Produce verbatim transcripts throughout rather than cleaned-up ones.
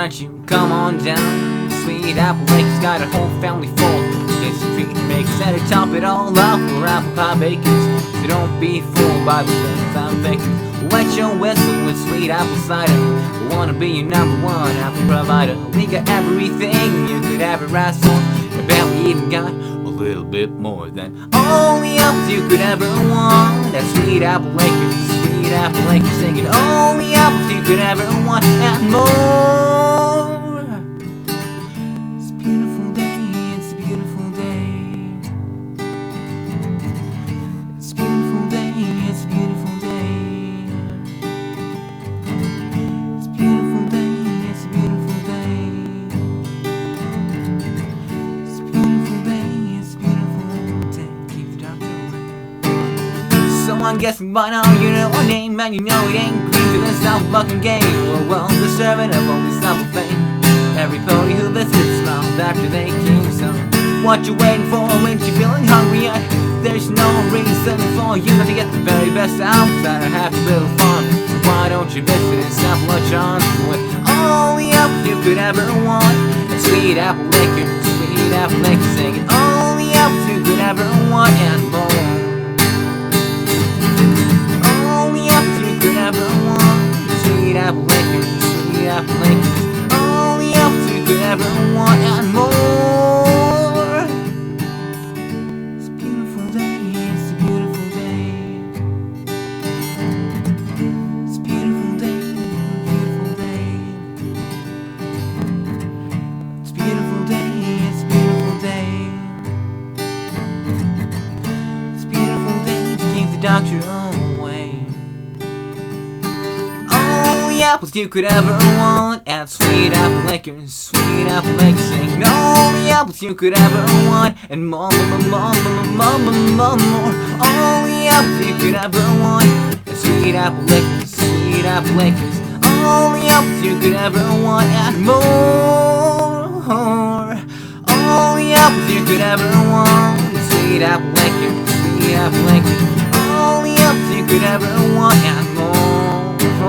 don't you come on down? Sweet Apple Lake's got a whole family full. This treat makes that to top it all up for apple pie bakers. So don't be fooled by the things I'm faking. Wet your whistle with sweet apple cider. We wanna be your number one apple provider. We got everything you could ever ask for. I bet we even got a little bit more than all the apples you could ever want. That sweet apple Lakers, sweet apple Lakers, singing all the apples you could ever want and more. It's a beautiful day, it's a beautiful day. It's a beautiful day, it's a beautiful day. It's a beautiful day, it's a beautiful day. It's a beautiful day, it's a beautiful day. Keep the doctor away. So I'm guessing by now you know our name and you know it ain't green to this South fucking game. We're well deserving of all this Apple fame. Every pony who visits smiles after they came. So what you waiting for when you're feeling hungry yet? There's no reason for you to get the very best outside of Happy Little Farm. So why don't you visit this Apple John's with all the apples you could ever want? And sweet apple Lakers, sweet apple Lakers, singing all the apples you could ever want and more. All the apples you could ever want. Sweet apple Lakers, sweet apple Lakers, all the apples you could ever want and more. It's a beautiful day, it's a beautiful day. It's a beautiful day, beautiful day. It's a beautiful day, it's a beautiful day. It's a beautiful day to keep the doctor away. All the apples you could ever want and sweet apple Lakers, sweet apple Lakers, singing all the apples you could ever want and more, more, more, more, more, more, more. All the apples you could ever want and sweet apple Lakers, sweet apple Lakers, all the apples you could ever want and more. All the apples you could ever want and sweet apple Lakers, sweet apple Lakers, all the apples you could ever want and more.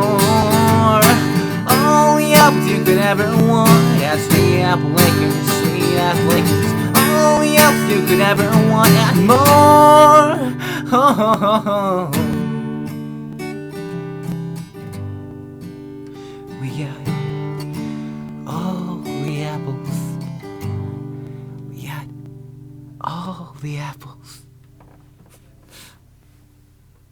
All the apples you could ever want at sweet apple Lakers, sweet apple Lakers, all the apples you could ever want and more. Oh, we got all the apples. We got all the apples.